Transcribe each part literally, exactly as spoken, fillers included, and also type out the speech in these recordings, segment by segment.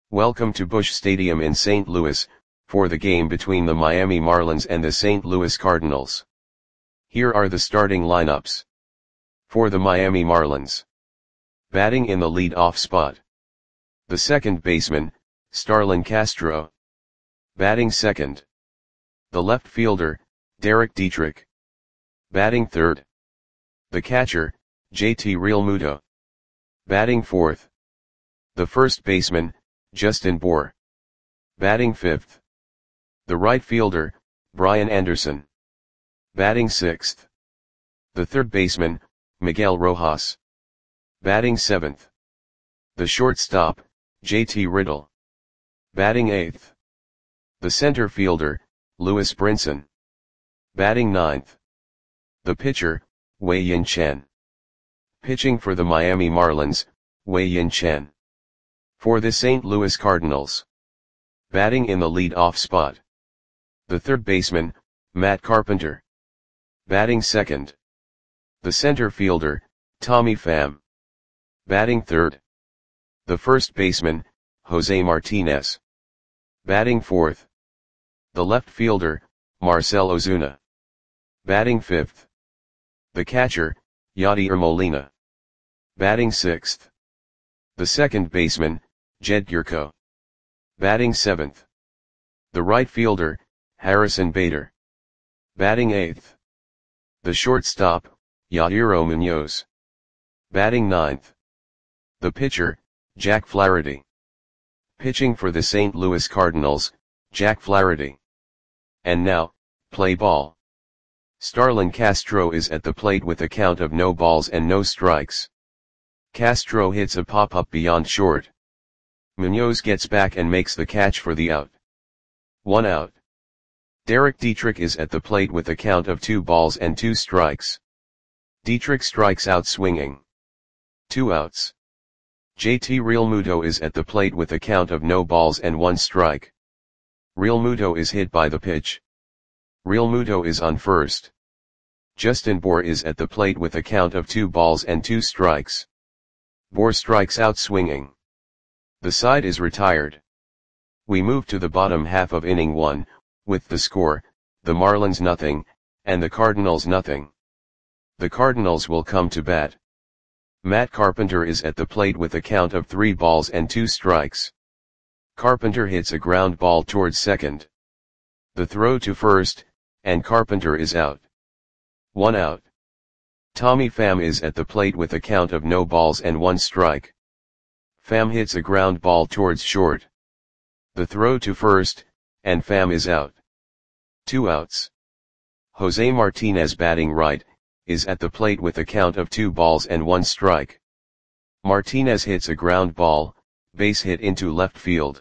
Welcome to Busch Stadium in Saint Louis, for the game between the Miami Marlins and the Saint Louis Cardinals. Here are the starting lineups. For the Miami Marlins. Batting in the lead-off spot. The second baseman, Starlin Castro. Batting second. The left fielder, Derek Dietrich. Batting third. The catcher, J T Realmuto. Batting fourth. The first baseman, Justin Bour. Batting fifth. The right fielder, Brian Anderson. Batting sixth. The third baseman, Miguel Rojas. Batting seventh. The shortstop, J T Riddle. Batting eighth. The center fielder, Lewis Brinson. Batting ninth. The pitcher, Wei-Yin Chen. Pitching for the Miami Marlins, Wei-Yin Chen. For the Saint Louis Cardinals. Batting in the lead-off spot. The third baseman, Matt Carpenter. Batting second. The center fielder, Tommy Pham. Batting third. The first baseman, Jose Martinez. Batting fourth. The left fielder, Marcell Ozuna. Batting fifth. The catcher, Yadier Molina. Batting sixth. The second baseman, Jed Gyorko. Batting seventh. The right fielder, Harrison Bader. Batting eighth. The shortstop, Yadier Munoz. Batting ninth. The pitcher, Jack Flaherty. Pitching for the Saint Louis Cardinals, Jack Flaherty. And now, play ball. Starlin Castro is at the plate with a count of no balls and no strikes. Castro hits a pop-up beyond short. Munoz gets back and makes the catch for the out. One out. Derek Dietrich is at the plate with a count of two balls and two strikes. Dietrich strikes out swinging. Two outs. J T Realmuto is at the plate with a count of no balls and one strike. Realmuto is hit by the pitch. Realmuto is on first. Justin Bour is at the plate with a count of two balls and two strikes. Bour strikes out swinging. The side is retired. We move to the bottom half of inning one, with the score, the Marlins nothing, and the Cardinals nothing. The Cardinals will come to bat. Matt Carpenter is at the plate with a count of three balls and two strikes. Carpenter hits a ground ball towards second. The throw to first, and Carpenter is out. One out. Tommy Pham is at the plate with a count of no balls and one strike. Pham hits a ground ball towards short. The throw to first, and Pham is out. Two outs. Jose Martinez, batting right, is at the plate with a count of two balls and one strike. Martinez hits a ground ball, base hit into left field.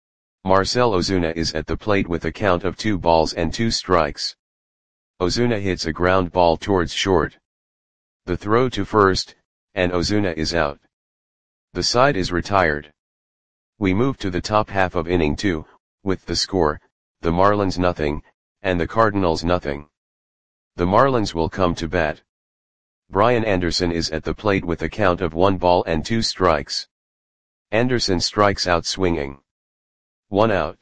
Marcell Ozuna is at the plate with a count of two balls and two strikes. Ozuna hits a ground ball towards short. The throw to first, and Ozuna is out. The side is retired. We move to the top half of inning two, with the score, the Marlins nothing, and the Cardinals nothing. The Marlins will come to bat. Brian Anderson is at the plate with a count of one ball and two strikes. Anderson strikes out swinging. One out.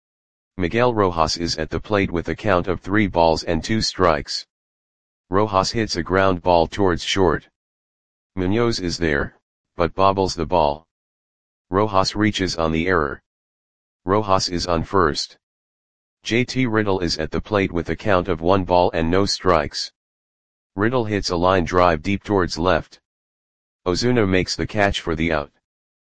Miguel Rojas is at the plate with a count of three balls and two strikes. Rojas hits a ground ball towards short. Munoz is there, but bobbles the ball. Rojas reaches on the error. Rojas is on first. J T Riddle is at the plate with a count of one ball and no strikes. Riddle hits a line drive deep towards left. Ozuna makes the catch for the out.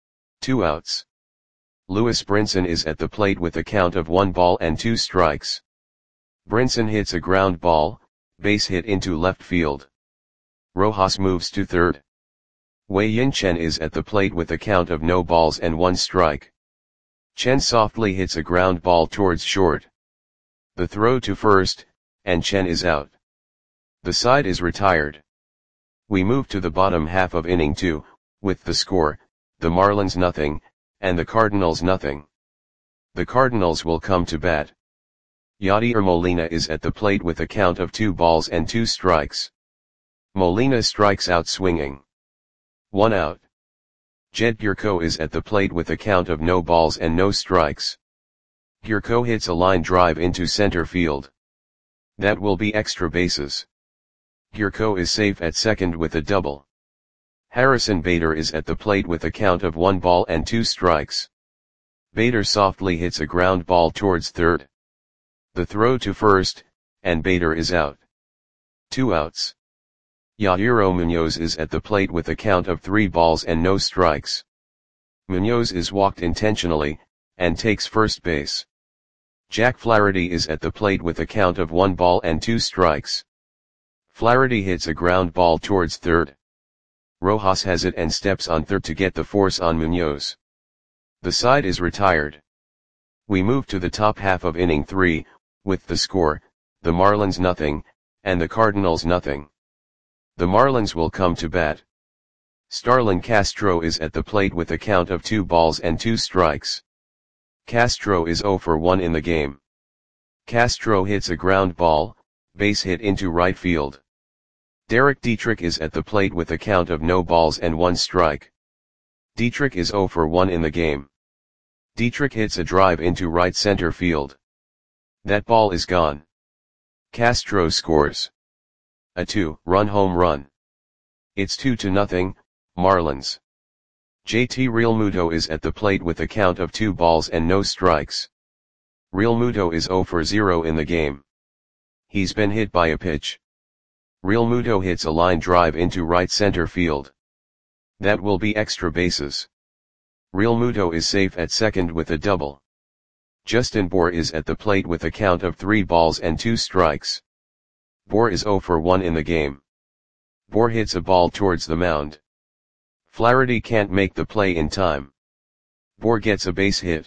Two outs. Lewis Brinson is at the plate with a count of one ball and two strikes. Brinson hits a ground ball, base hit into left field. Rojas moves to third. Wei-Yin Chen is at the plate with a count of no balls and one strike. Chen softly hits a ground ball towards short. The throw to first, and Chen is out. The side is retired. We move to the bottom half of inning two, with the score, the Marlins nothing, and the Cardinals nothing. The Cardinals will come to bat. Yadier Molina is at the plate with a count of two balls and two strikes. Molina strikes out swinging. One out. Jed Gurko is at the plate with a count of no balls and no strikes. Gurko hits a line drive into center field. That will be extra bases. Gurko is safe at second with a double. Harrison Bader is at the plate with a count of one ball and two strikes. Bader softly hits a ground ball towards third. The throw to first, and Bader is out. Two outs. Yairo Munoz is at the plate with a count of three balls and no strikes. Munoz is walked intentionally, and takes first base. Jack Flaherty is at the plate with a count of one ball and two strikes. Flaherty hits a ground ball towards third. Rojas has it and steps on third to get the force on Munoz. The side is retired. We move to the top half of inning three, with the score, the Marlins nothing, and the Cardinals nothing. The Marlins will come to bat. Starlin Castro is at the plate with a count of two balls and two strikes. Castro is zero for one in the game. Castro hits a ground ball, base hit into right field. Derek Dietrich is at the plate with a count of no balls and one strike. Dietrich is zero for one in the game. Dietrich hits a drive into right center field. That ball is gone. Castro scores a two-run home run. It's two to nothing, Marlins. J T Realmuto is at the plate with a count of two balls and no strikes. Realmuto is zero for zero in the game. He's been hit by a pitch. Realmuto hits a line drive into right center field. That will be extra bases. Realmuto is safe at second with a double. Justin Bour is at the plate with a count of three balls and two strikes. Bour is zero for one in the game. Bour hits a ball towards the mound. Flaherty can't make the play in time. Bour gets a base hit.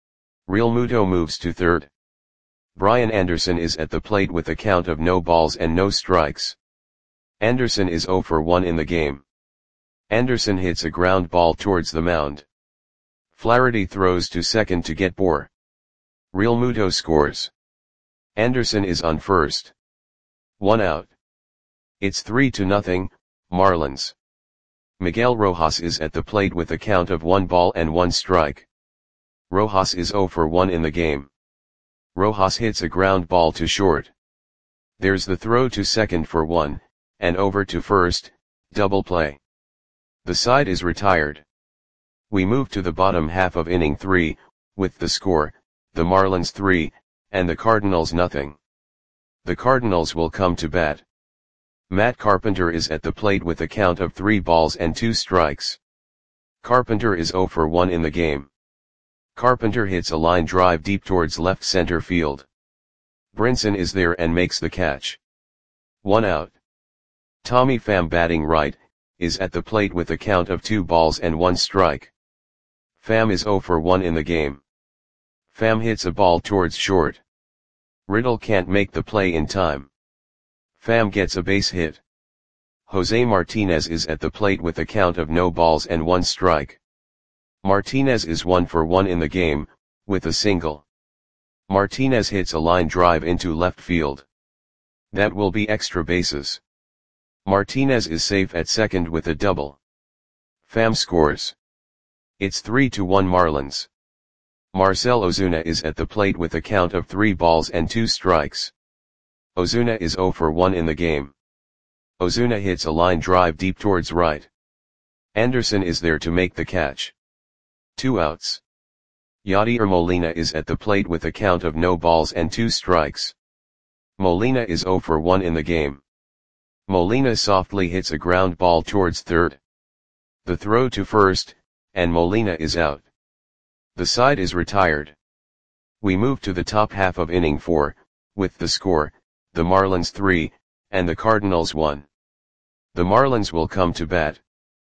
Realmuto moves to third. Brian Anderson is at the plate with a count of no balls and no strikes. Anderson is zero for one in the game. Anderson hits a ground ball towards the mound. Flaherty throws to second to get Bour. Realmuto scores. Anderson is on first. One out. It's three to nothing, Marlins. Miguel Rojas is at the plate with a count of one ball and one strike. Rojas is zero for one in the game. Rojas hits a ground ball to short. There's the throw to second for one, and over to first, double play. The side is retired. We move to the bottom half of inning three, with the score, the Marlins three, and the Cardinals nothing. The Cardinals will come to bat. Matt Carpenter is at the plate with a count of three balls and two strikes. Carpenter is zero for one in the game. Carpenter hits a line drive deep towards left center field. Brinson is there and makes the catch. One out. Tommy Pham, batting right, is at the plate with a count of two balls and one strike. Pham is zero for one in the game. Pham hits a ball towards short. Riddle can't make the play in time. Pham gets a base hit. Jose Martinez is at the plate with a count of no balls and one strike. Martinez is one for one in the game, with a single. Martinez hits a line drive into left field. That will be extra bases. Martinez is safe at second with a double. Pham scores. It's three to one Marlins. Marcell Ozuna is at the plate with a count of three balls and two strikes. Ozuna is zero for one in the game. Ozuna hits a line drive deep towards right. Anderson is there to make the catch. Two outs. Yadier Molina is at the plate with a count of no balls and two strikes. Molina is zero for one in the game. Molina softly hits a ground ball towards third. The throw to first, and Molina is out. The side is retired. We move to the top half of inning four, with the score, the Marlins three, and the Cardinals one. The Marlins will come to bat.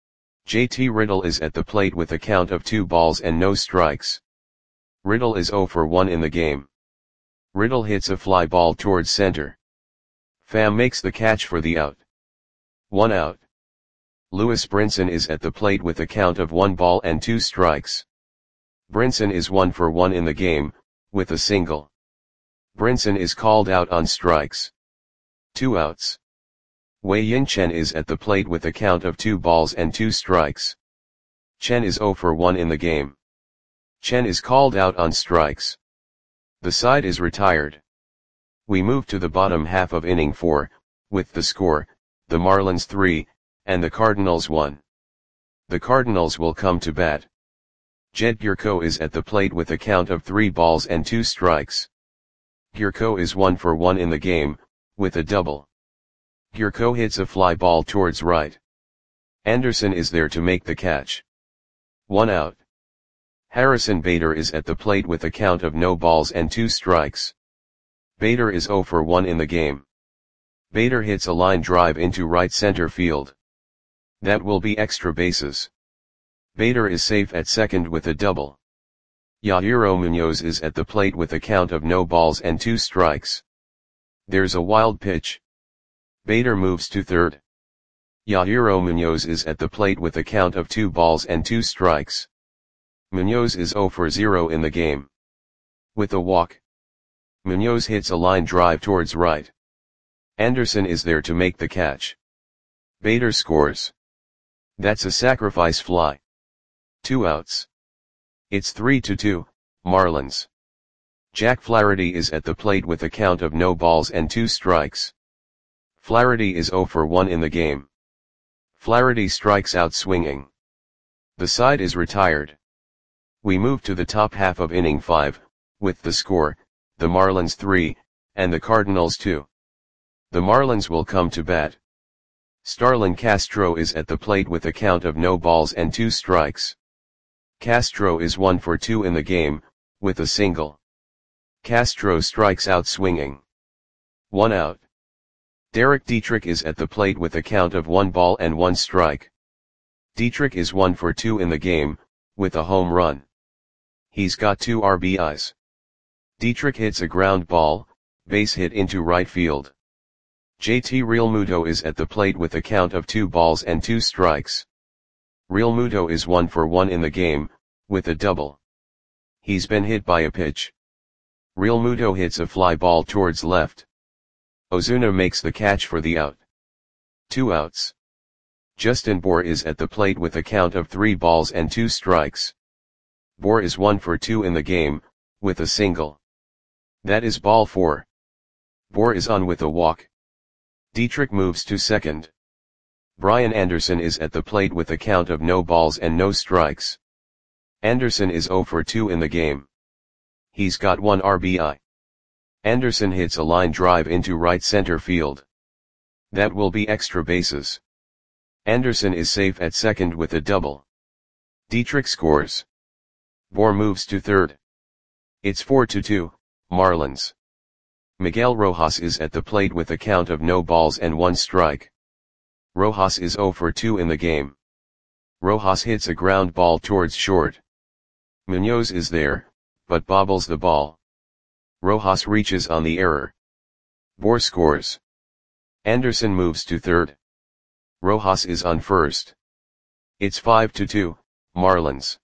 J T Riddle is at the plate with a count of two balls and no strikes. Riddle is zero for one in the game. Riddle hits a fly ball towards center. Pham makes the catch for the out. One out. Lewis Brinson is at the plate with a count of one ball and two strikes. Brinson is one for one in the game, with a single. Brinson is called out on strikes. Two outs. Wei Yin Chen is at the plate with a count of two balls and two strikes. Chen is zero for one in the game. Chen is called out on strikes. The side is retired. We move to the bottom half of inning four, with the score, the Marlins three, and the Cardinals one. The Cardinals will come to bat. Jed Gyorko is at the plate with a count of three balls and two strikes. Gyorko is one for one in the game, with a double. Gyorko hits a fly ball towards right. Anderson is there to make the catch. One out. Harrison Bader is at the plate with a count of no balls and two strikes. Bader is zero for one in the game. Bader hits a line drive into right center field. That will be extra bases. Bader is safe at second with a double. Yairo Munoz is at the plate with a count of no balls and two strikes. There's a wild pitch. Bader moves to third. Yairo Munoz is at the plate with a count of two balls and two strikes. Munoz is zero for zero in the game. With a walk. Munoz hits a line drive towards right. Anderson is there to make the catch. Bader scores. That's a sacrifice fly. Two outs. It's three to two, Marlins. Jack Flaherty is at the plate with a count of no balls and two strikes. Flaherty is zero for one in the game. Flaherty strikes out swinging. The side is retired. We move to the top half of inning five, with the score, the Marlins three, and the Cardinals two. The Marlins will come to bat. Starlin Castro is at the plate with a count of no balls and two strikes. Castro is one for two in the game, with a single. Castro strikes out swinging. One out. Derek Dietrich is at the plate with a count of one ball and one strike. Dietrich is one for two in the game, with a home run. He's got two R B Is. Dietrich hits a ground ball, base hit into right field. J T Realmuto is at the plate with a count of two balls and two strikes. Realmuto is one for one in the game, with a double. He's been hit by a pitch. Realmuto hits a fly ball towards left. Ozuna makes the catch for the out. Two outs. Justin Bour is at the plate with a count of three balls and two strikes. Bour is one for two in the game, with a single. That is ball four. Bour is on with a walk. Dietrich moves to second. Brian Anderson is at the plate with a count of no balls and no strikes. Anderson is zero for two in the game. He's got one R B I. Anderson hits a line drive into right center field. That will be extra bases. Anderson is safe at second with a double. Dietrich scores. Bour moves to third. It's four to two, Marlins. Miguel Rojas is at the plate with a count of no balls and one strike. Rojas is zero for two in the game. Rojas hits a ground ball towards short. Munoz is there, but bobbles the ball. Rojas reaches on the error. Bour scores. Anderson moves to third. Rojas is on first. It's five to two, Marlins.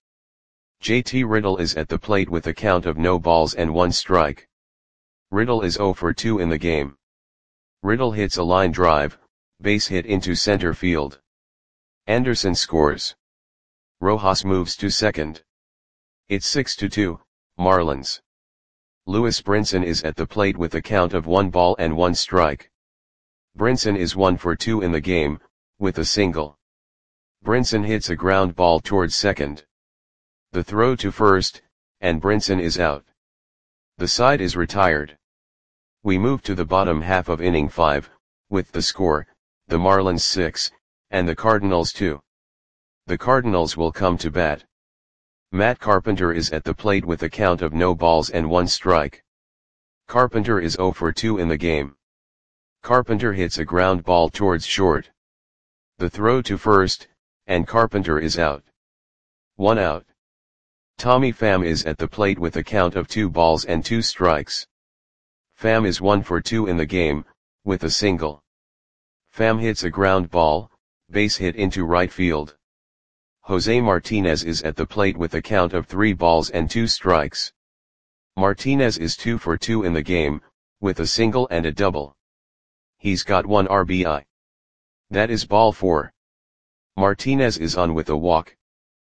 J T Riddle is at the plate with a count of no balls and one strike. Riddle is zero for two in the game. Riddle hits a line drive, base hit into center field. Anderson scores. Rojas moves to second. It's six to two, Marlins. Lewis Brinson is at the plate with a count of one ball and one strike. Brinson is one for two in the game, with a single. Brinson hits a ground ball towards second. The throw to first, and Brinson is out. The side is retired. We move to the bottom half of inning five, with the score, the Marlins six, and the Cardinals two. The Cardinals will come to bat. Matt Carpenter is at the plate with a count of no balls and one strike. Carpenter is zero for two in the game. Carpenter hits a ground ball towards short. The throw to first, and Carpenter is out. One out. Tommy Pham is at the plate with a count of two balls and two strikes. Pham is one for two in the game, with a single. Pham hits a ground ball, base hit into right field. Jose Martinez is at the plate with a count of three balls and two strikes. Martinez is two for two in the game, with a single and a double. He's got one R B I. That is ball four. Martinez is on with a walk.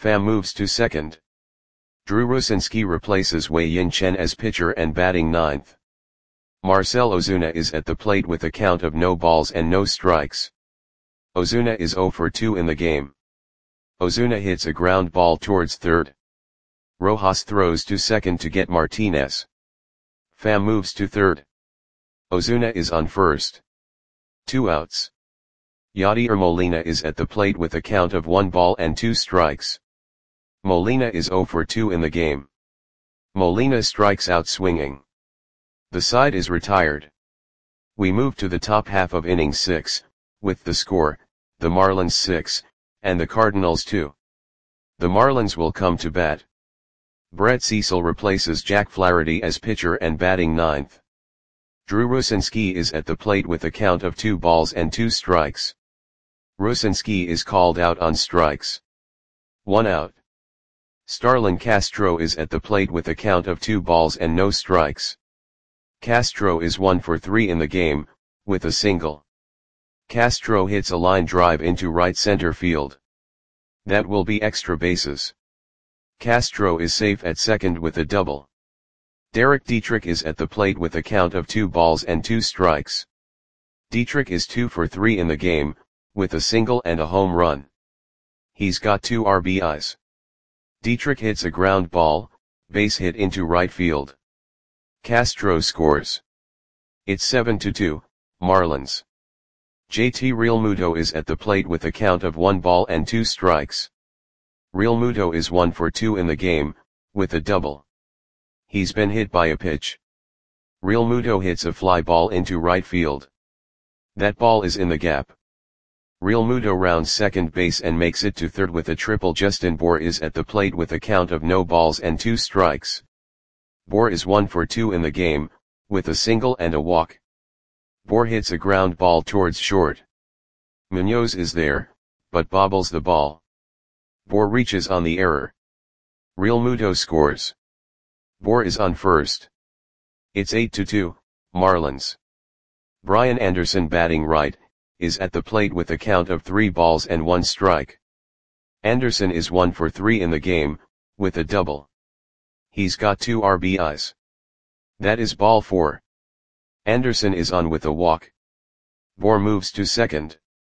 Pham moves to second. Drew Rucinski replaces Wei Yin Chen as pitcher and batting ninth. Marcell Ozuna is at the plate with a count of no balls and no strikes. Ozuna is zero for two in the game. Ozuna hits a ground ball towards third. Rojas throws to second to get Martinez. Pham moves to third. Ozuna is on first. Two outs. Yadier Molina is at the plate with a count of one ball and two strikes. Molina is zero for two in the game. Molina strikes out swinging. The side is retired. We move to the top half of inning six, with the score, the Marlins six, and the Cardinals two. The Marlins will come to bat. Brett Cecil replaces Jack Flaherty as pitcher and batting ninth. Drew Rucinski is at the plate with a count of two balls and two strikes. Rucinski is called out on strikes. One out. Starlin Castro is at the plate with a count of two balls and no strikes. Castro is one for three in the game, with a single. Castro hits a line drive into right center field. That will be extra bases. Castro is safe at second with a double. Derek Dietrich is at the plate with a count of two balls and two strikes. Dietrich is two for three in the game, with a single and a home run. He's got two R B Is. Dietrich hits a ground ball, base hit into right field. Castro scores. It's seven to two, Marlins. J T Realmuto is at the plate with a count of one ball and two strikes. Realmuto is one for two in the game, with a double. He's been hit by a pitch. Realmuto hits a fly ball into right field. That ball is in the gap. Realmuto rounds second base and makes it to third with a triple. Justin Bour is at the plate with a count of no balls and two strikes. Bour is one for two in the game, with a single and a walk. Bour hits a ground ball towards short. Munoz is there, but bobbles the ball. Bour reaches on the error. Realmuto scores. Bour is on first. It's eight to two, Marlins. Brian Anderson, batting right, is at the plate with a count of three balls and one strike. Anderson is one for three in the game, with a double. He's got two R B Is. That is ball four. Anderson is on with a walk. Bour moves to second.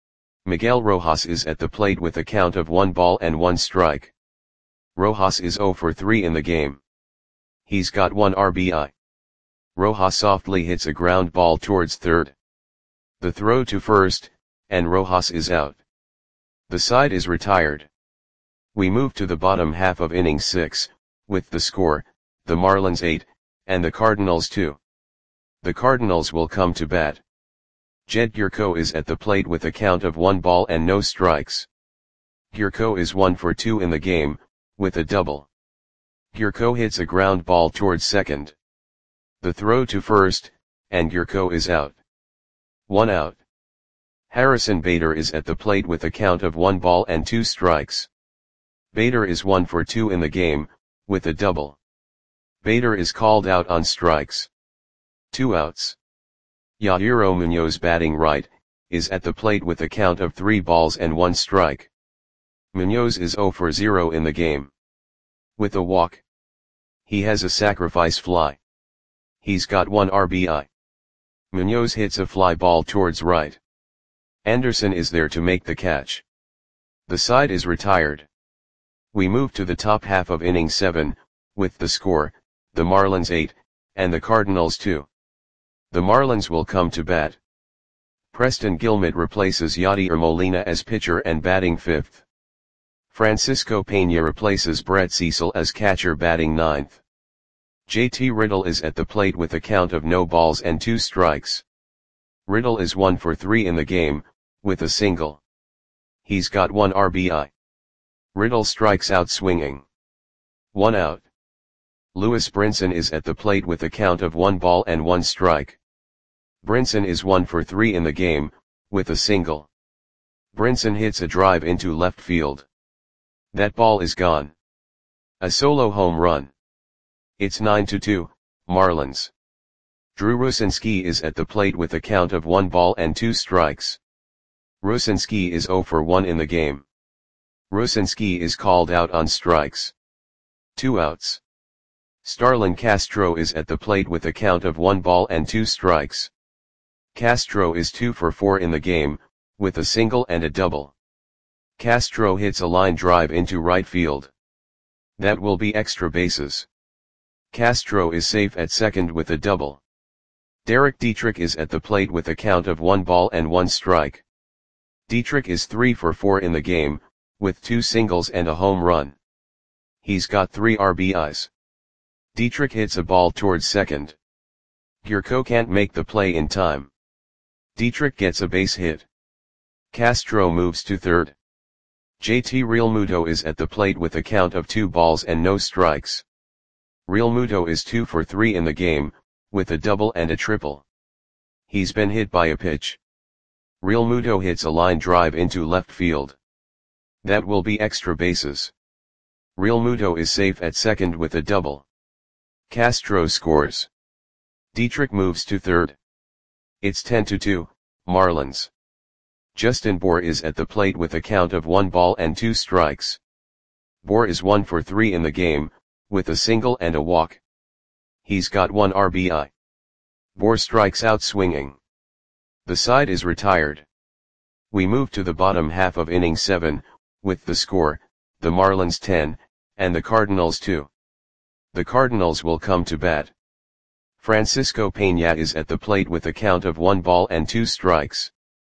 Miguel Rojas is at the plate with a count of one ball and one strike. Rojas is zero for three in the game. He's got one R B I. Rojas softly hits a ground ball towards third. The throw to first, and Rojas is out. The side is retired. We move to the bottom half of inning six, with the score, the Marlins eight, and the Cardinals two. The Cardinals will come to bat. Jed Gyorko is at the plate with a count of one ball and no strikes. Gyorko is one for two in the game, with a double. Gyorko hits a ground ball towards second. The throw to first, and Gyorko is out. One out. Harrison Bader is at the plate with a count of one ball and two strikes. Bader is one for two in the game, with a double. Bader is called out on strikes. Two outs. Yadier Munoz, batting right, is at the plate with a count of three balls and one strike. Munoz is zero for zero in the game. With a walk. He has a sacrifice fly. He's got one R B I. Munoz hits a fly ball towards right. Anderson is there to make the catch. The side is retired. We move to the top half of inning seven, with the score, the Marlins eight, and the Cardinals two. The Marlins will come to bat. Preston Guillemette replaces Yadier Molina as pitcher and batting fifth. Francisco Peña replaces Brett Cecil as catcher, batting ninth. J T Riddle is at the plate with a count of no balls and two strikes. Riddle is one for three in the game, with a single. He's got one R B I. Riddle strikes out swinging. One out. Lewis Brinson is at the plate with a count of one ball and one strike. Brinson is one for three in the game, with a single. Brinson hits a drive into left field. That ball is gone. A solo home run. It's nine to two, Marlins. Drew Rucinski is at the plate with a count of one ball and two strikes. Rucinski is zero for one in the game. Rusinski is called out on strikes. Two outs. Starlin Castro is at the plate with a count of one ball and two strikes. Castro is two for four in the game, with a single and a double. Castro hits a line drive into right field. That will be extra bases. Castro is safe at second with a double. Derek Dietrich is at the plate with a count of one ball and one strike. Dietrich is three for four in the game, with two singles and a home run. He's got three R B Is. Dietrich hits a ball towards second. Gurko can't make the play in time. Dietrich gets a base hit. Castro moves to third. J T Realmuto is at the plate with a count of two balls and no strikes. Realmuto is two for three in the game, with a double and a triple. He's been hit by a pitch. Realmuto hits a line drive into left field. That will be extra bases. Realmuto is safe at second with a double. Castro scores. Dietrich moves to third. It's ten to two, Marlins. Justin Bour is at the plate with a count of one ball and two strikes. Bour is one for three in the game, with a single and a walk. He's got one R B I. Bour strikes out swinging. The side is retired. We move to the bottom half of inning seven, with the score, the Marlins ten, and the Cardinals two. The Cardinals will come to bat. Francisco Peña is at the plate with a count of one ball and two strikes.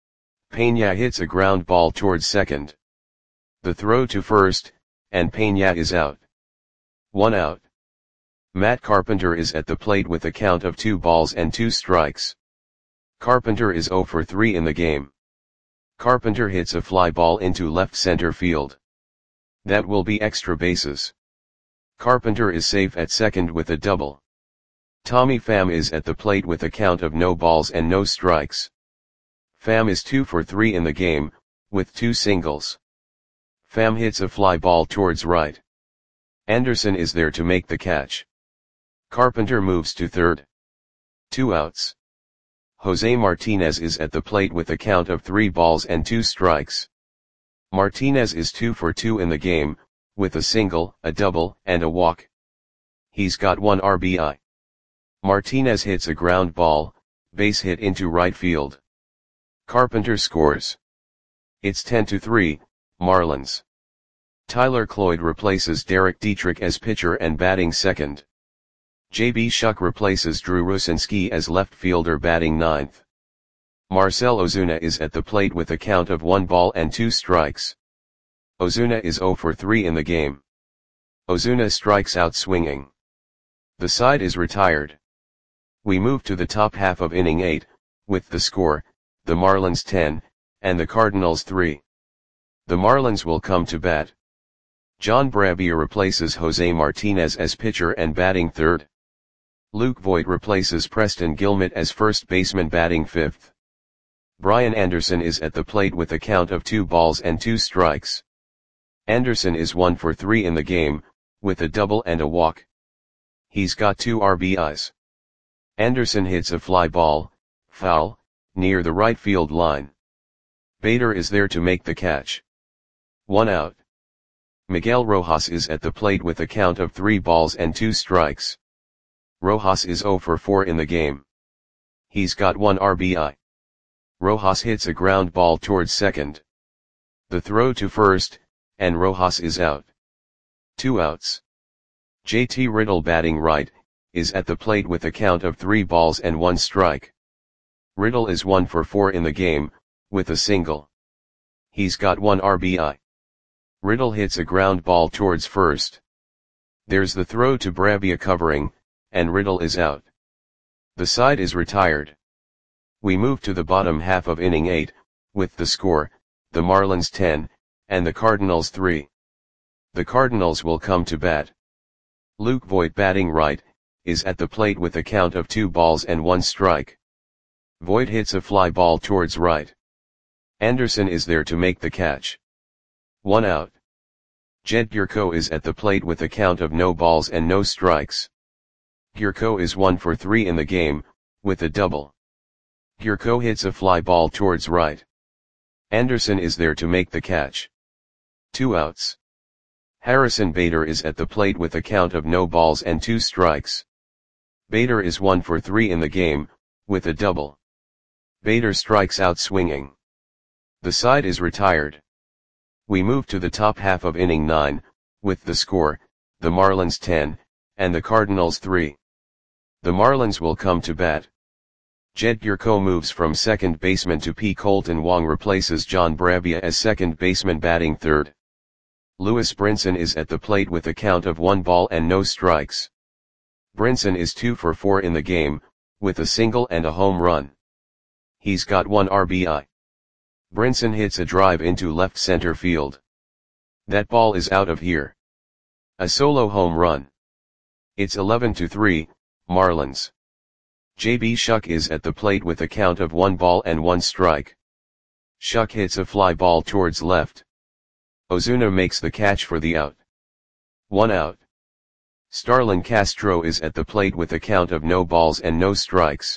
Peña hits a ground ball towards second. The throw to first, and Peña is out. One out. Matt Carpenter is at the plate with a count of two balls and two strikes. Carpenter is zero for three in the game. Carpenter hits a fly ball into left center field. That will be extra bases. Carpenter is safe at second with a double. Tommy Pham is at the plate with a count of no balls and no strikes. Pham is two for three in the game, with two singles. Pham hits a fly ball towards right. Anderson is there to make the catch. Carpenter moves to third. Two outs. Jose Martinez is at the plate with a count of three balls and two strikes. Martinez is two for two in the game, with a single, a double, and a walk. He's got one R B I. Martinez hits a ground ball, base hit into right field. Carpenter scores. It's ten to three, Marlins. Tyler Cloyd replaces Derek Dietrich as pitcher and batting second. J B Shuck replaces Drew Rusinski as left fielder batting ninth. Marcell Ozuna is at the plate with a count of one ball and two strikes. Ozuna is zero for three in the game. Ozuna strikes out swinging. The side is retired. We move to the top half of inning eight, with the score, the Marlins ten, and the Cardinals three. The Marlins will come to bat. John Brabier replaces Jose Martinez as pitcher and batting third. Luke Voit replaces Preston Guillemette as first baseman batting fifth. Brian Anderson is at the plate with a count of two balls and two strikes. Anderson is one for three in the game, with a double and a walk. He's got two R B Is. Anderson hits a fly ball, foul, near the right field line. Bader is there to make the catch. One out. Miguel Rojas is at the plate with a count of three balls and two strikes. Rojas is zero for four in the game. He's got one R B I. Rojas hits a ground ball towards second. The throw to first, and Rojas is out. Two outs. J T Riddle batting right, is at the plate with a count of three balls and one strike. Riddle is one for four in the game, with a single. He's got one R B I. Riddle hits a ground ball towards first. There's the throw to Brabier covering, and Riddle is out. The side is retired. We move to the bottom half of inning eight, with the score, the Marlins ten, and the Cardinals three. The Cardinals will come to bat. Luke Voit batting right, is at the plate with a count of two balls and one strike. Voit hits a fly ball towards right. Anderson is there to make the catch. One out. Jed Gurko is at the plate with a count of no balls and no strikes. Gurko is one for three in the game, with a double. Gurko hits a fly ball towards right. Anderson is there to make the catch. Two outs. Harrison Bader is at the plate with a count of no balls and two strikes. Bader is one for three in the game, with a double. Bader strikes out swinging. The side is retired. We move to the top half of inning nine, with the score, the Marlins ten, and the Cardinals three. The Marlins will come to bat. Jed Gyorko moves from second baseman to P. Colton Wong replaces John Brabia as second baseman batting third. Lewis Brinson is at the plate with a count of one ball and no strikes. Brinson is two for four in the game, with a single and a home run. He's got one R B I. Brinson hits a drive into left center field. That ball is out of here. A solo home run. It's eleven to three, Marlins. J B Shuck is at the plate with a count of one ball and one strike. Shuck hits a fly ball towards left. Ozuna makes the catch for the out. One out. Starlin Castro is at the plate with a count of no balls and no strikes.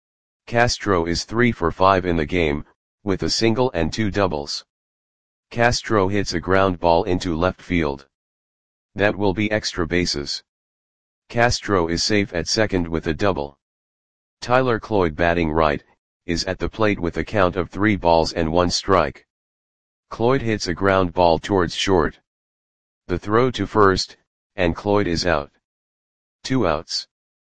Castro is three for five in the game, with a single and two doubles. Castro hits a ground ball into left field. That will be extra bases. Castro is safe at second with a double. Tyler Cloyd, batting right, is at the plate with a count of three balls and one strike. Cloyd hits a ground ball towards short. The throw to first, and Cloyd is out. Two outs.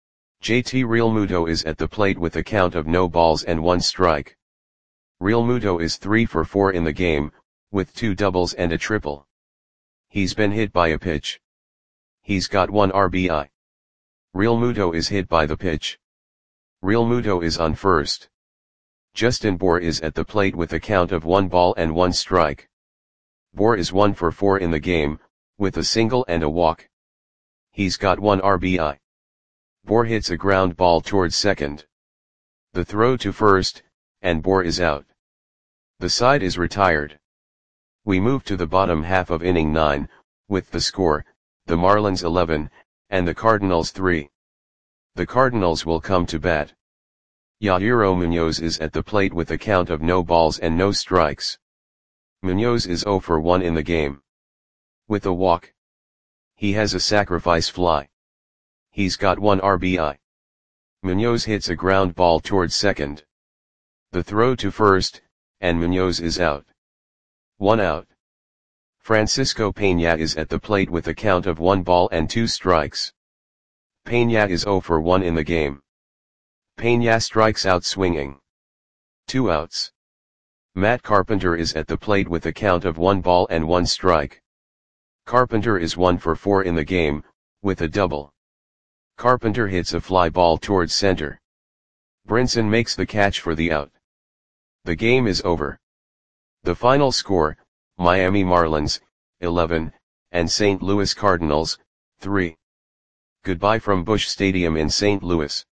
J T Realmuto is at the plate with a count of no balls and one strike. Realmuto is three for four in the game, with two doubles and a triple. He's been hit by a pitch. He's got one R B I. Realmuto is hit by the pitch. Realmuto is on first. Justin Bour is at the plate with a count of one ball and one strike. Bour is one for four in the game, with a single and a walk. He's got one R B I. Bour hits a ground ball towards second. The throw to first, and Bour is out. The side is retired. We move to the bottom half of inning nine, with the score, the Marlins eleven, and the Cardinals three. The Cardinals will come to bat. Yadier Munoz is at the plate with a count of no balls and no strikes. Munoz is zero for one in the game. With a walk. He has a sacrifice fly. He's got one R B I. Munoz hits a ground ball towards second. The throw to first, and Munoz is out. One out. Francisco Peña is at the plate with a count of one ball and two strikes. Peña is zero for one in the game. Peña strikes out swinging. Two outs. Matt Carpenter is at the plate with a count of one ball and one strike. Carpenter is one for four in the game, with a double. Carpenter hits a fly ball towards center. Brinson makes the catch for the out. The game is over. The final score, Miami Marlins, eleven, and Saint Louis Cardinals, three. Goodbye from Busch Stadium in Saint Louis.